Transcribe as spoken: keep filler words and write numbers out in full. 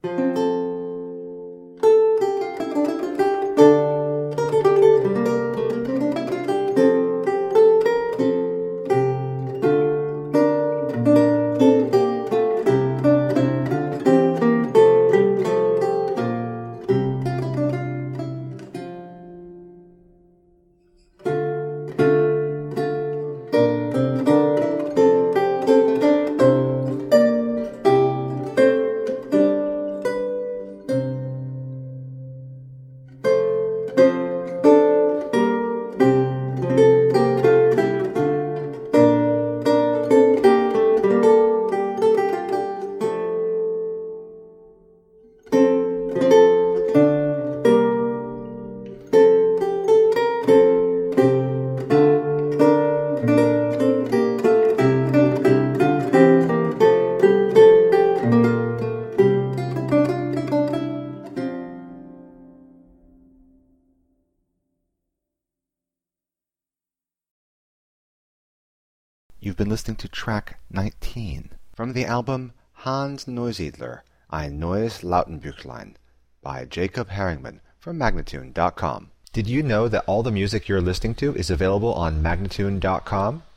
You've been listening to track nineteen from the album Hans Neusiedler, Ein neues Lautenbüchlein by Jacob Herringman from Magnatune dot com. Did you know that all the music you're listening to is available on Magnatune dot com?